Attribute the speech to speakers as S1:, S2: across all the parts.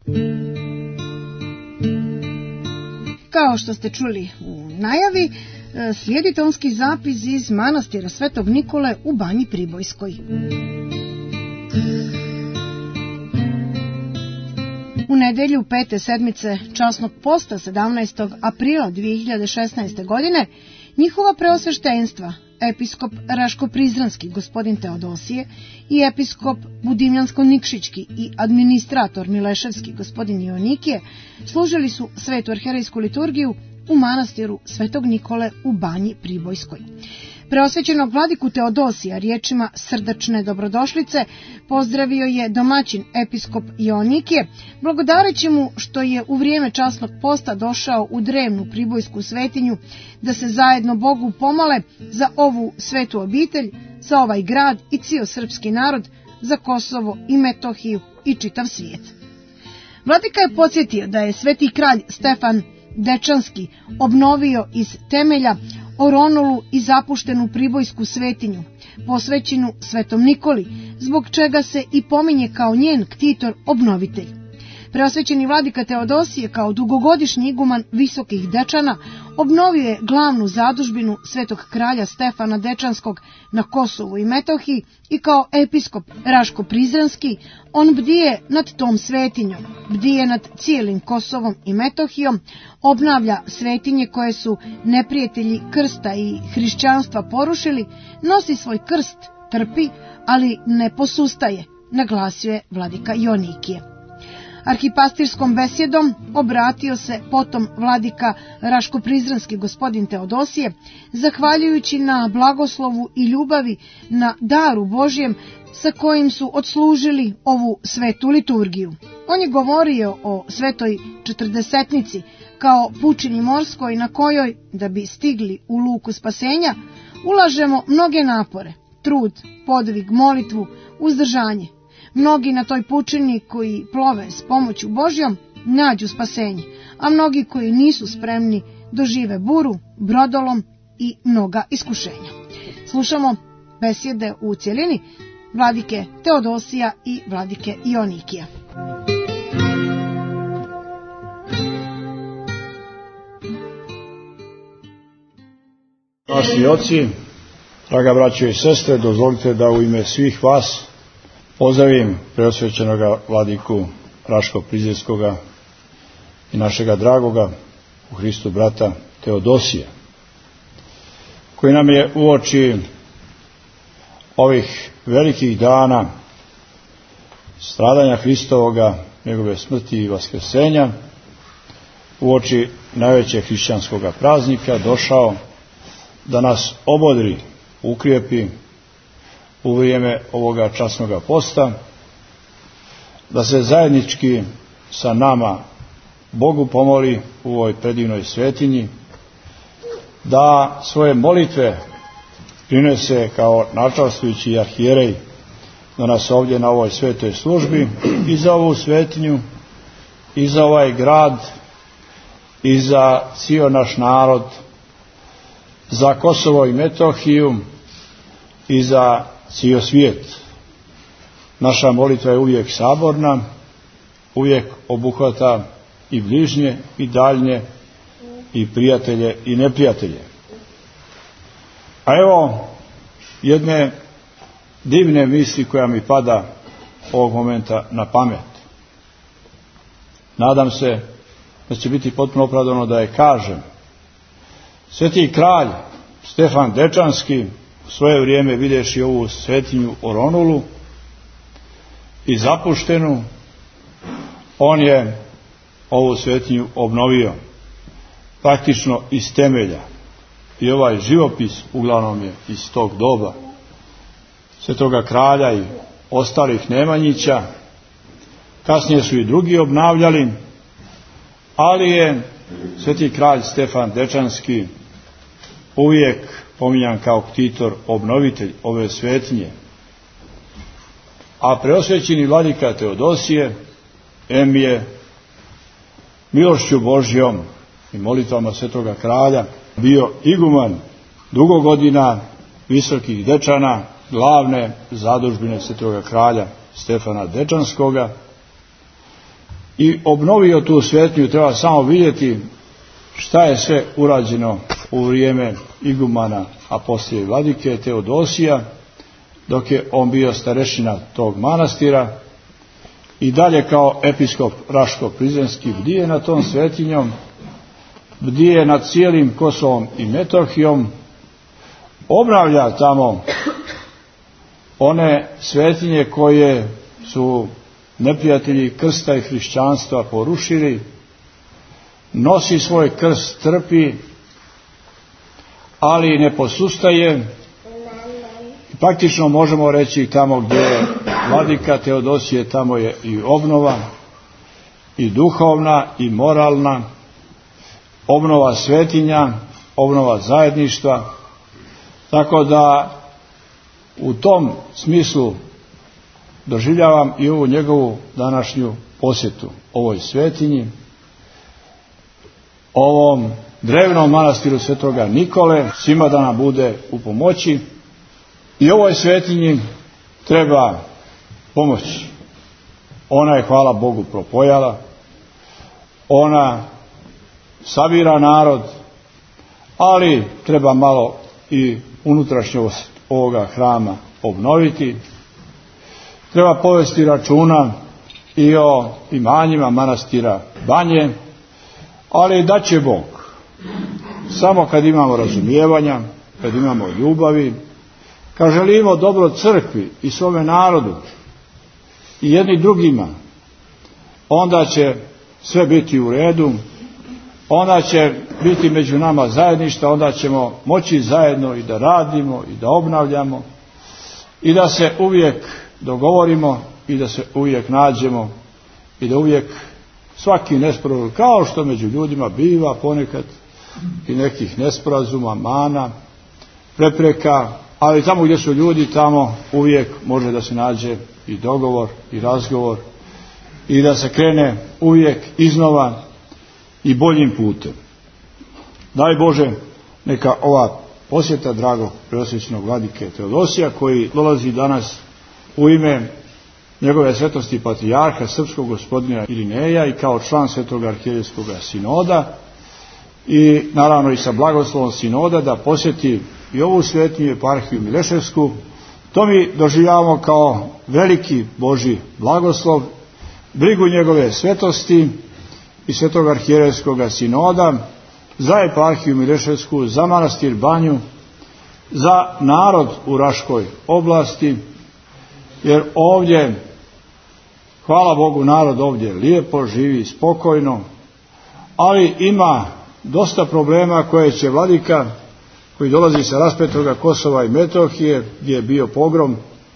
S1: Kao što ste čuli u najavi, slijedi tonski zapis iz manastira Svetog Nikole u Banji Pribojskoj. U nedelju 5. sedmice časnog posta 17. aprila 2016. godine njihova preosveštenstva, episkop Raško-Prizrenski gospodin Teodosije i episkop Budimljansko-Nikšićki i administrator Mileševski gospodin Ionikije služili su svetu arherejsku liturgiju u manastiru Svetog Nikole u Banji Pribojskoj. Preosvećenog vladiku Teodosija riječima srdačne dobrodošlice pozdravio je domaćin episkop Ionikije, blagodareći mu što je u vrijeme časnog posta došao u drevnu pribojsku svetinju da se zajedno Bogu pomole za ovu svetu obitelj, za ovaj grad i cijel srpski narod, za Kosovo i Metohiju i čitav svijet. Vladika je podsjetio da je sveti kralj Stefan Dečanski obnovio iz temelja oronulu i zapuštenu pribojsku svetinju, posvećenu Svetom Nikoli, zbog čega se i pominje kao njen ktitor obnovitelj. Preosvećeni vladika Teodosije kao dugogodišnji iguman Visokih Dečana obnovio je glavnu zadužbinu svetog kralja Stefana Dečanskog na Kosovu i Metohiji i kao episkop Raško-Prizrenski on bdije nad tom svetinjom, bdije nad cijelim Kosovom i Metohijom, obnavlja svetinje koje su neprijatelji krsta i hrišćanstva porušili, nosi svoj krst, trpi, ali ne posustaje, naglasio je vladika Ionikije. Arhipastirskom besjedom obratio se potom vladika Raško-Prizrenski gospodin Teodosije, zahvaljujući na blagoslovu i ljubavi na daru Božjem sa kojim su odslužili ovu svetu liturgiju. On je govorio o svetoj četrdesetnici kao pučini morskoj na kojoj, da bi stigli u luku spasenja, ulažemo mnoge napore, trud, podvig, molitvu, uzdržanje. Mnogi na toj pučini koji plove s pomoću Božjom nađu spasenje, a mnogi koji nisu spremni dožive buru, brodolom i mnoga iskušenja. Slušamo besjede u cjelini vladike Teodosija i vladike Ionikija.
S2: Naši oci, draga braćo i sestre, dozvolite da u ime svih vas pozdravim preosvećenoga vladiku Raško-Prizrenskoga i našega dragoga u Hristu brata Teodosija, koji nam je uoči ovih velikih dana stradanja Hristovoga, njegove smrti i vaskrsenja, uoči najvećeg hrišćanskoga praznika došao da nas obodri, ukrijepi u vrijeme ovoga časnoga posta, da se zajednički sa nama Bogu pomoli u ovoj predivnoj svetinji, da svoje molitve prinese kao načastvujući arhijerej da nas ovdje na ovoj svetoj službi i za ovu svetinju, i za ovaj grad, i za cijel naš narod, za Kosovo i Metohiju i za cijel svijet. Naša molitva je uvijek saborna, uvijek obuhvata i bližnje i daljnje, i prijatelje i neprijatelje. A evo jedne divne misli koja mi pada ovog momenta na pamet. Nadam se da će biti potpuno opravdano da je kažem. Sveti kralj Stefan Dečanski u svoje vrijeme, vidješi ovu svetinju oronulu i zapuštenu, on je ovu svetinju obnovio praktično iz temelja. I ovaj živopis uglavnom je iz tog doba svetoga kralja i ostalih Nemanjića. Kasnije su i drugi obnavljali, ali je sveti kralj Stefan Dečanski uvijek pominjan kao ktitor, obnovitelj ove svetinje. A preosvećeni vladika Teodosije je milošću Božjom i molitvama svetoga kralja bio iguman dugo godina Visokih Dečana, glavne zadužbine svetoga kralja Stefana Dečanskoga, i obnovio tu svetinju. Treba samo vidjeti šta je sve urađeno u vrijeme igumana, a poslije vladike Teodosija, dok je on bio starešina tog manastira, i dalje kao episkop Raško-Prizrenski bdije nad tom svetinjom, bdije nad cijelim Kosovom i Metohijom, obnavlja tamo one svetinje koje su neprijatelji krsta i hrišćanstva porušili, nosi svoj krst, trpi, ali ne posustaje. Praktično možemo reći tamo gdje je vladika Teodosije, tamo je i obnova, i duhovna, i moralna, obnova svetinja, obnova zajedništva. Tako da u tom smislu doživljavam i ovu njegovu današnju posjetu ovoj svetinji, ovom drevnom manastiru Svetoga Nikole, svima da nam bude u pomoći. I ovoj svetinji treba pomoći. Ona je, hvala Bogu, propojala, ona sabira narod, ali treba malo i unutrašnjost ovoga hrama obnoviti. Treba povesti računa i o imanjima manastira Banje, ali da će Bog. Samo kad imamo razumijevanja, kad imamo ljubavi, kad želimo dobro crkvi i svome narodu i jedni drugima, onda će sve biti u redu, onda će biti među nama zajedništva, onda ćemo moći zajedno i da radimo i da obnavljamo i da se uvijek dogovorimo i da se uvijek nađemo i da uvijek svaki nesporazum, kao što među ljudima biva ponekad i nekih nesporazuma, mana, prepreka, ali tamo gdje su ljudi, tamo uvijek može da se nađe i dogovor i razgovor i da se krene uvijek iznova i boljim putem. Daj Bože, neka ova posjeta dragog preosvećenog vladike Teodosija, koji dolazi danas u ime njegove svetosti patrijarha srpskog gospodina Irineja i kao član Svetog arhijerejskog sinoda, i naravno i sa blagoslovom sinoda da posjeti i ovu svetinju eparhiju Mileševsku. To mi doživljavamo kao veliki Božji blagoslov, brigu njegove svetosti i Svetog arhijerejskog sinoda za eparhiju Mileševsku, za manastir Banju, za narod u Raškoj oblasti, jer ovdje, hvala Bogu, narod ovdje lijepo živi, spokojno, ali ima dosta problema koje će vladika, koji dolazi sa raspetoga Kosova i Metohije, gdje je bio pogrom,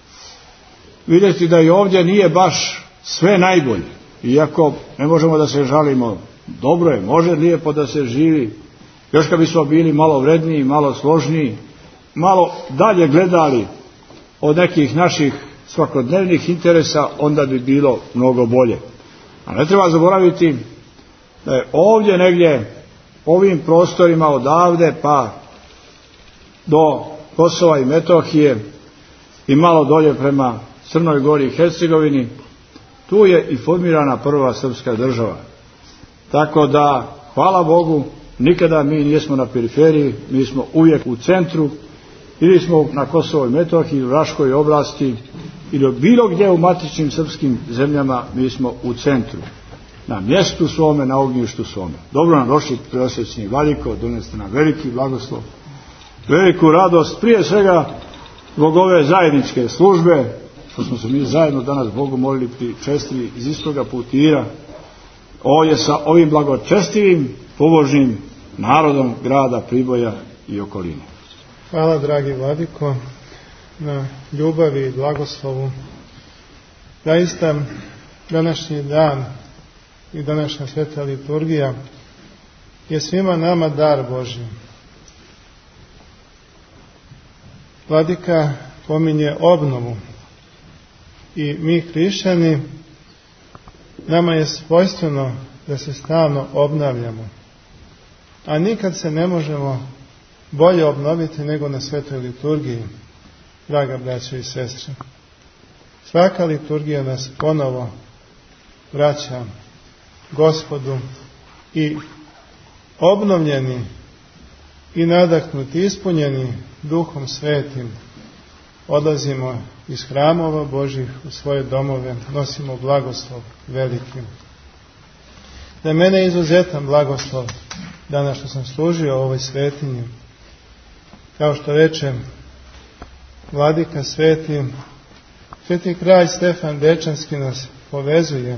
S2: vidjeti da i ovdje nije baš sve najbolje. Iako ne možemo da se žalimo, dobro je, može lijepo da se živi, još kad bismo bili malo vredniji, malo složniji, malo dalje gledali od nekih naših svakodnevnih interesa, onda bi bilo mnogo bolje. A ne treba zaboraviti da je ovdje negdje, ovim prostorima odavde pa do Kosova i Metohije i malo dolje prema Crnoj Gori i Hercegovini, tu je i formirana prva srpska država. Tako da, hvala Bogu, nikada mi nismo na periferiji, mi smo uvijek u centru, ili smo na Kosovo i Metohiji, u Raškoj oblasti, ili bilo gdje u matičnim srpskim zemljama, mi smo u centru. Na mjestu svome, na ognjištu svome. Dobro nam došli, preosvećeni vladiko, doneste nam veliki blagoslov, veliku radost, prije svega zbog ove zajedničke službe, što smo se mi zajedno danas Bogu molili pričestili iz istoga putira, ovdje sa ovim blagočestivim, pobožnim narodom grada Priboja i okoline.
S3: Hvala, dragi vladiko, na ljubavi i blagoslovu. Zaista današnji dan i današnja sveta liturgija je svima nama dar Božji. Vladika pominje obnovu i mi hrišćani, nama je svojstveno da se stalno obnavljamo, a nikad se ne možemo bolje obnoviti nego na svetoj liturgiji, draga braćo i sestre. Svaka liturgija nas ponovo vraća Gospodu i obnovljeni i nadahnuti, ispunjeni Duhom Svetim, odlazimo iz hramova Božih u svoje domove, nosimo blagoslov veliki. Za mene je izuzetan blagoslov danas što sam služio ovoj svetinji. Kao što reče vladika sveti kralj Stefan Dečanski nas povezuje.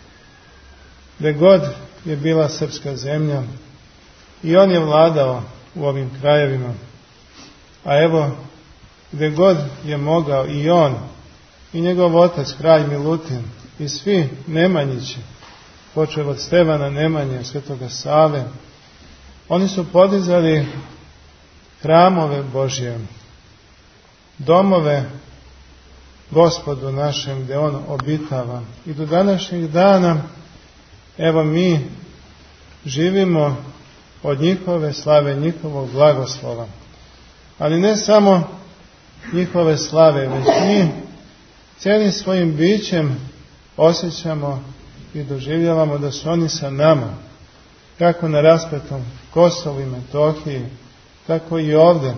S3: Gde god je bila srpska zemlja i on je vladao u ovim krajevima. A evo, gde god je mogao i on, i njegov otac, kralj Milutin, i svi Nemanjići, počeo od Stevana Nemanje, Svetoga Save, oni su podizali hramove Božje, domove Gospodu našem, gde on obitava. I do današnjeg dana, evo mi živimo od njihove slave, njihovog blagoslova. Ali ne samo njihove slave, već mi cijelim svojim bićem osjećamo i doživljavamo da su oni sa nama, kako na raspetom Kosovu i Metohiji, tako i ovdje.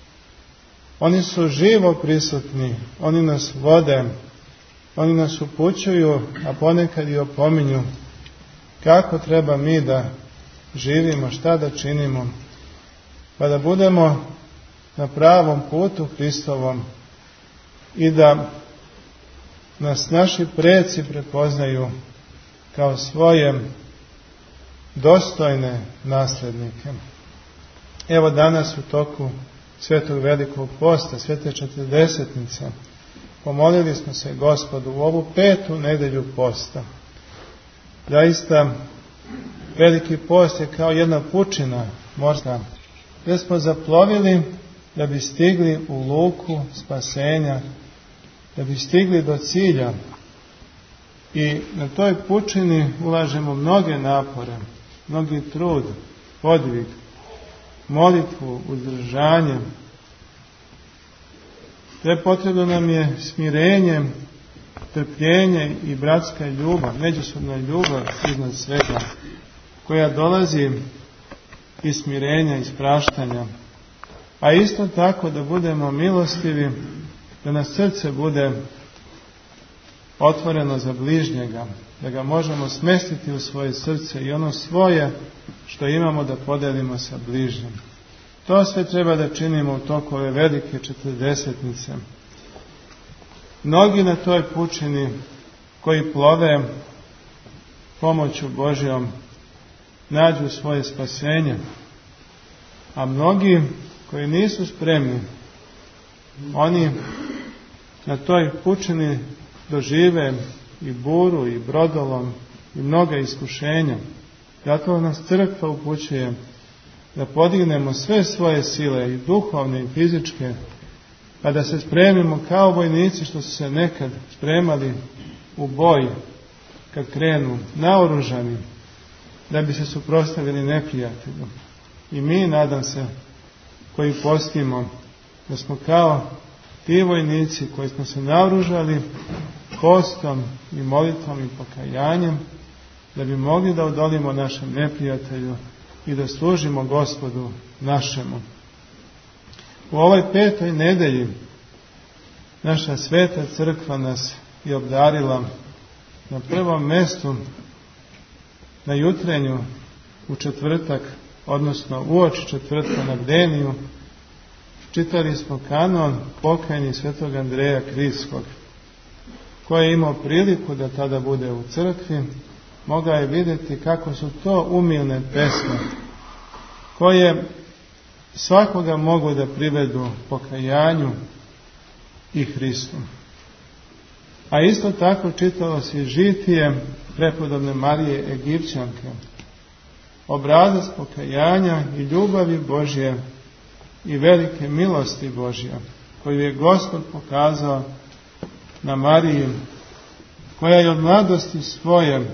S3: Oni su živo prisutni, oni nas vode, oni nas upućuju, a ponekad i opominju kako treba mi da živimo, šta da činimo, pa da budemo na pravom putu Hristovom i da nas naši preci prepoznaju kao svoje dostojne naslednike. Evo danas u toku Svetog Velikog posta, Svete Četrdesetnice, pomolili smo se Gospodu u ovu 5. nedelju posta. Zaista, Veliki post je kao jedna pučina morska, gdje smo zaplovili da bi stigli u luku spasenja, da bi stigli do cilja. I na toj pučini ulažemo mnoge napore, mnogi trud, podvig, molitvu, uzdržanje. Potrebno nam je smirenje, trpljenje i bratska ljubav, međusobna ljubav iznad svega, koja dolazi iz smirenja, iz praštanja. A isto tako da budemo milostivi, da nas srce bude otvoreno za bližnjega, da ga možemo smestiti u svoje srce i ono svoje što imamo da podelimo sa bližnjim. To sve treba da činimo u toku ove velike Četrdesetnice. Mnogi na toj pučini koji plove pomoću Božjom nađu svoje spasenje, a mnogi koji nisu spremni, oni na toj pučini dožive i buru i brodolom i mnoga iskušenja. Zato nas crkva upućuje da podignemo sve svoje sile, i duhovne i fizičke, pa da se spremimo kao vojnici što su se nekad spremali u boj kad krenu naoružani, da bi se suprotstavili neprijatelju. I mi, nadam se, koji postimo, da smo kao ti vojnici koji smo se naoružali postom i molitvom i pokajanjem, da bi mogli da odolimo našem neprijatelju i da služimo Gospodu našemu. U ovoj 5. nedelji naša sveta crkva nas je obdarila na prvom mjestu na jutrenju u četvrtak, odnosno uoči četvrtka na bdeniju, čitali smo kanon pokajni svetog Andreja Krivskog, koji je imao priliku da tada bude u crkvi. Mogao je vidjeti kako su to umilne pesme, koje svakoga mogu da privedu pokajanju i Hristu. A isto tako čitalo se žitije prepodobne Marije Egipćanke, obrazac pokajanja i ljubavi Božje i velike milosti Božje, koju je Gospod pokazao na Mariji, koja je od mladosti svoje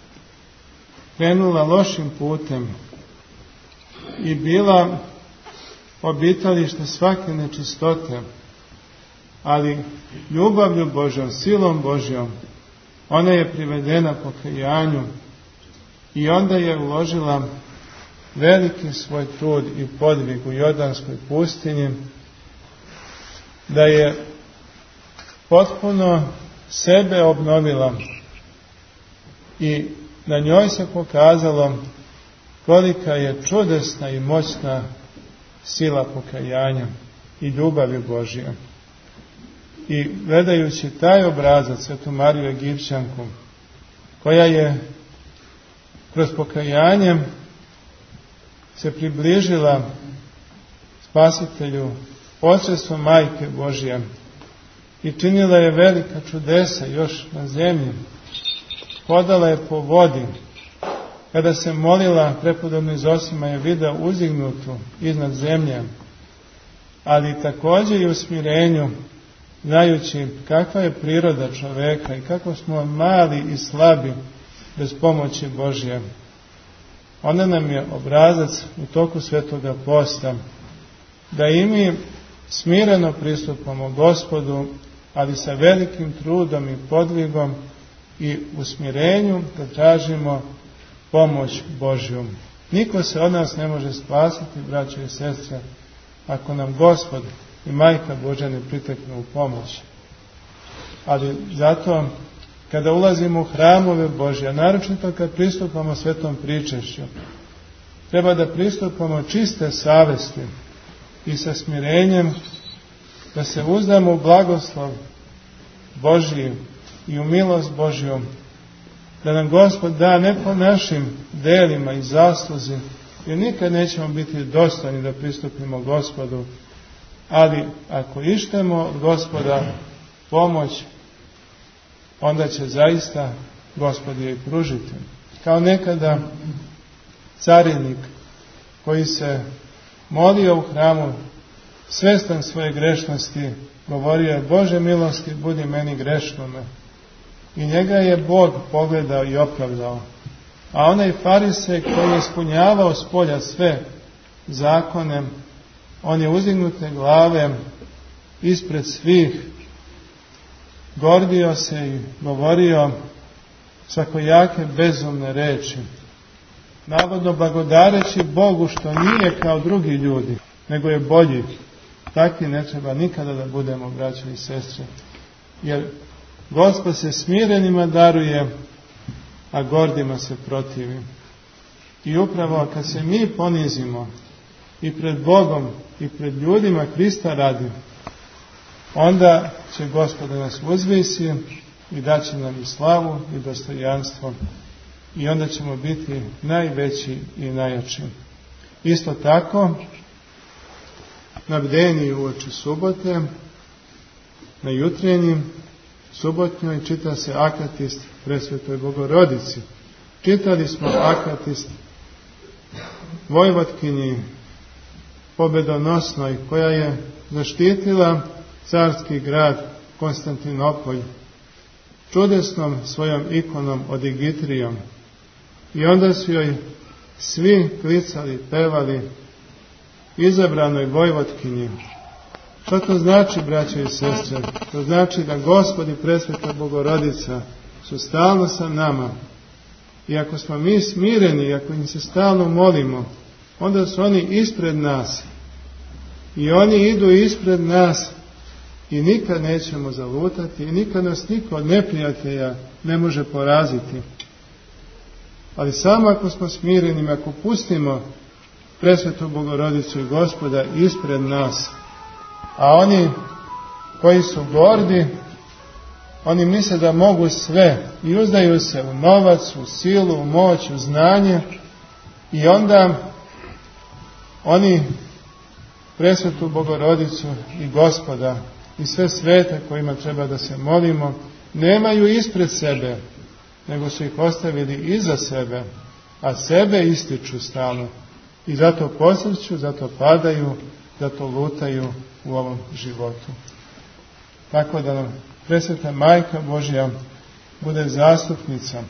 S3: krenula lošim putem i bila obitalište svake nečistote, ali ljubavlju Božjom, silom Božjom, ona je privedena pokajanju i onda je uložila veliki svoj trud i podvig u Jordanskoj pustinji, da je potpuno sebe obnovila i na njoj se pokazalo kolika je čudesna i moćna sila pokajanja i ljubavi Božje. I gledajući taj obrazac, Svetu Mariju Egipćanku, koja je kroz pokajanje se približila Spasitelju posredstvom Majke Božje i činila je velika čudesa još na zemlji, hodala je po vodi, kada se molila, prepodobni Zosima je vida uzdignutu iznad zemlje, ali također i u smirenju, znajući kakva je priroda čoveka i kako smo mali i slabi bez pomoći Božje. Ona nam je obrazac u toku Svetoga posta, da i mi smireno pristupamo Gospodu, ali sa velikim trudom i podvigom i u smirenju da tražimo pomoć Božju. Niko se od nas ne može spasiti, braćo i sestre, ako nam Gospod i Majka Božja ne priteknu u pomoć. Ali zato, kada ulazimo u hramove Božje, a naročito kad pristupamo svetom pričešću, treba da pristupamo čiste savesti i sa smirenjem, da se uzdamo u blagoslov Božji i u milost Božju, da nam Gospod da ne po našim delima i zasluzi, jer nikad nećemo biti dostojni da pristupimo Gospodu, ali ako ištemo od Gospoda pomoć, onda će zaista Gospod je i pružiti. Kao nekada carinik koji se molio u hramu, svestan svoje grešnosti, govorio je: Bože milosti, budi meni grešnome. I njega je Bog pogledao i opravdao. A onaj farisej koji je ispunjavao spolja sve zakone, on je uzdignute glave ispred svih gordio se i govorio svakojake bezumne reči, navodno blagodareći Bogu što nije kao drugi ljudi, nego je bolji. Takvi ne treba nikada da budemo, braćo i sestre, jer Gospod se smirenima daruje, a gordima se protivi. I upravo kad se mi ponizimo i pred Bogom i pred ljudima Krista radi, onda će Gospod da nas uzvisi i daće nam i slavu i dostojanstvo, i onda ćemo biti najveći i najjači. Isto tako, na bdeniji uoči subote, na jutrenjim subotnjoj čita se akatist Presvetoj Bogorodici. Čitali smo akatist Vojvodkinji pobedonosnoj, koja je zaštitila carski grad Konstantinopolj čudesnom svojom ikonom Odigitrijom. I onda su joj svi klicali, pevali: izabranoj Vojvodkinji. Što to znači, braćo i sestre? To znači da Gospod i Presveta Bogorodica su stalno sa nama. I ako smo mi smireni, i ako im se stalno molimo, onda su oni ispred nas. I oni idu ispred nas i nikad nećemo zalutati i nikad nas niko od neprijatelja ne može poraziti. Ali samo ako smo smireni, ako pustimo Presvetu Bogorodicu i Gospoda ispred nas, a oni koji su gordi, oni misle da mogu sve i uzdaju se u novac, u silu, u moć, u znanje, i onda oni Presvetu Bogorodicu i Gospoda i sve svete kojima treba da se molimo nemaju ispred sebe, nego su ih ostavili iza sebe, a sebe ističu stalno. I zato posrću, zato padaju, zato lutaju u ovom životu. Tako da nam Presveta Majka Božja bude zastupnica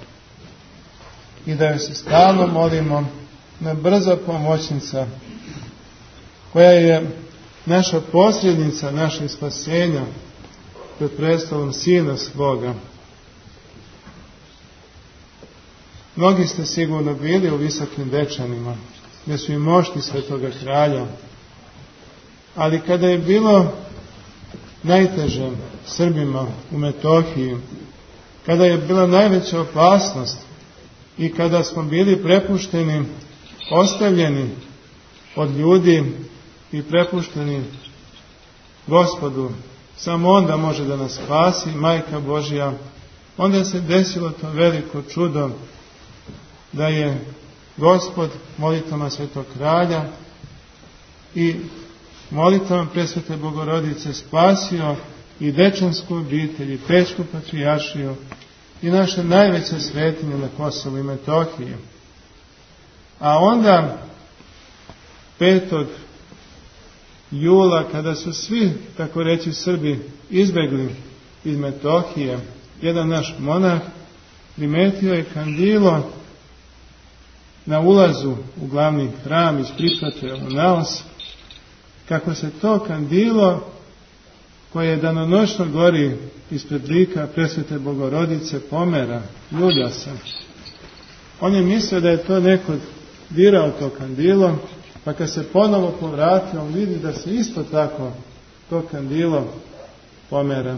S3: i da joj se stalno molimo, na brza pomoćnica, koja je naša posrednica našeg spasenja pred predstavom Sina svoga. Mnogi ste sigurno bili u Visokim Dečanima, gdje su i mošti Svetoga Kralja. Ali kada je bilo najteže Srbima u Metohiji, kada je bila najveća opasnost i kada smo bili prepušteni, ostavljeni od ljudi i prepušteni Gospodu, samo onda može da nas spasi, Majka Božja, onda se desilo to veliko čudo da je Gospod molitvama Svetog Kralja i molitvama Presvete Bogorodice spasio i Dečansku obitelj, i Pećku patrijaršiju i naše najveće svetinje na Kosovu i Metohiji. A onda 5. jula, kada su svi, tako reći, Srbi izbegli iz Metohije, jedan naš monah primetio je kandilo na ulazu u glavni hram iz Pripate u Naos, kako se to kandilo koje danonoćno gori ispred lika Presvete Bogorodice pomera, ljulja se. On je mislio da je to neko dirao to kandilo, pa kad se ponovo povratio, on vidi da se isto tako to kandilo pomera.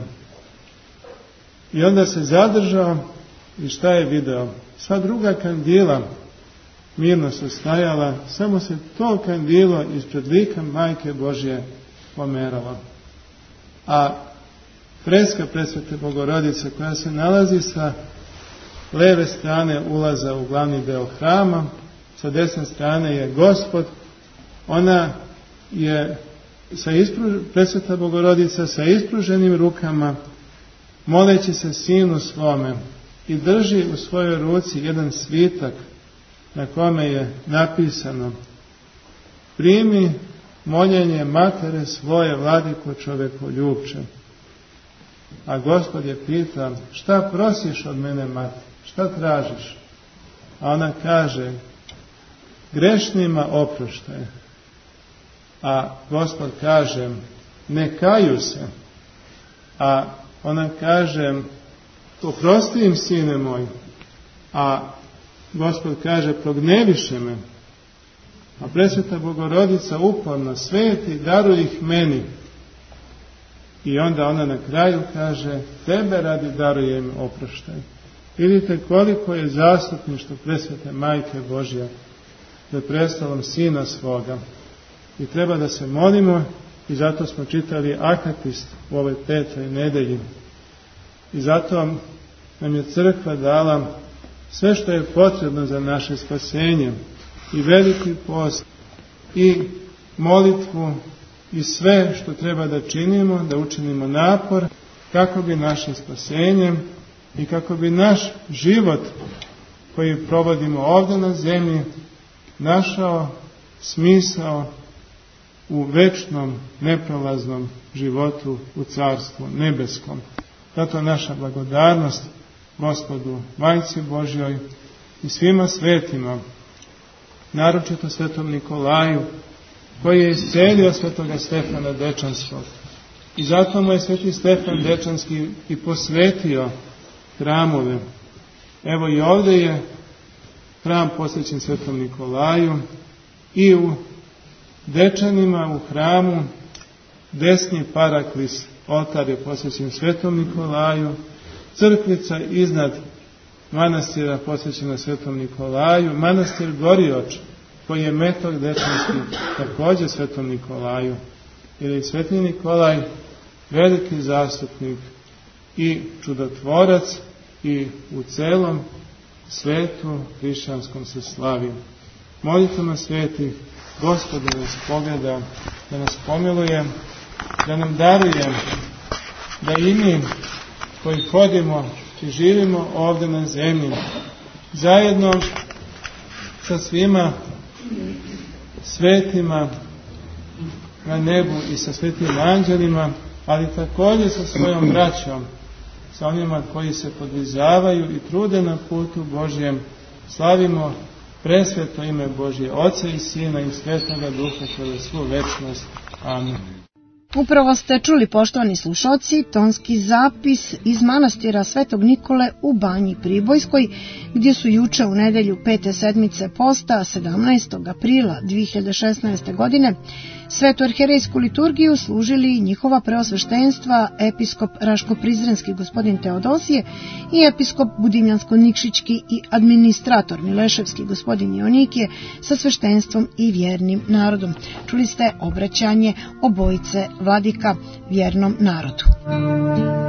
S3: I onda se zadržao i šta je video? Sva druga kandila mirno su stajala, samo se to kandilo ispred lika Majke Božje pomeralo. A freska Presvete Bogorodice, koja se nalazi sa leve strane ulaza u glavni deo hrama, sa desne strane je Gospod, ona je Presveta Bogorodica sa ispruženim rukama, moleći se Sinu svome, i drži u svojoj ruci jedan svitak na kome je napisano: primi moljenje matere svoje, Vladiko čovekoljubče. A Gospod je pita: šta prosiš od mene, mati? Šta tražiš? A ona kaže: grešnima oproštaj. A Gospod kaže: ne kaju se. A ona kaže: oprosti im, sine moj. A Gospod kaže: progneviše me. A Presveta Bogorodica uporno: sveti, daruj ih meni. I onda ona na kraju kaže: tebe radi darujem oproštaj. Vidite koliko je zastupništvo Presvete Majke Božja pred prestolom Sina svoga. I treba da se molimo, i zato smo čitali Akatist u ovoj 5. nedelji. I zato nam je crkva dala sve što je potrebno za naše spasenje, i veliki post, i molitvu, i sve što treba da činimo, da učinimo napor, kako bi naše spasenje i kako bi naš život koji provodimo ovdje na zemlji našao smisao u večnom, neprolaznom životu u Carstvu nebeskom. Zato naša blagodarnost Gospodu, Majci Božjoj i svima svetima, naročito svetom Nikolaju, koji je iscelio svetoga Stefana Dečanskog. I zato mu je sveti Stefan Dečanski i posvetio hramove. Evo i ovdje je hram posvećen svetom Nikolaju, i u Dečanima u hramu desni paraklis, oltar je posvećen svetom Nikolaju, crkvica iznad manastira posvećena svetom Nikolaju, manastir Gorioč, koji je metod Dečanski, također svetom Nikolaju, jer je sveti Nikolaj veliki zastupnik i čudotvorac, i u celom svetu hrišćanskom se slavi. Molitvama svetih Gospod da nas pogleda, da nas pomiluje, da nam daruje da i mi koji hodimo i živimo ovdje na zemlji, zajedno sa svima svetima na nebu i sa svetim anđelima, ali također sa svojom braćom, sa onima koji se podvizavaju i trude na putu Božjem, slavimo presveto ime Božje, Oca i Sina i Svetoga Duha, kroz svu večnost. Amen.
S1: Upravo ste čuli, poštovani slušoci, tonski zapis iz manastira Svetog Nikole u Banji Pribojskoj, gdje su juče u nedelju 5. sedmice posta, 17. aprila 2016. godine, svetu arherejsku liturgiju služili njihova preosveštenstva episkop Raško-Prizrenski gospodin Teodosije i episkop Budimljansko-Nikšićki i administrator Mileševski gospodin Ionikije sa sveštenstvom i vjernim narodom. Čuli ste obraćanje obojice vladika vjernom narodu.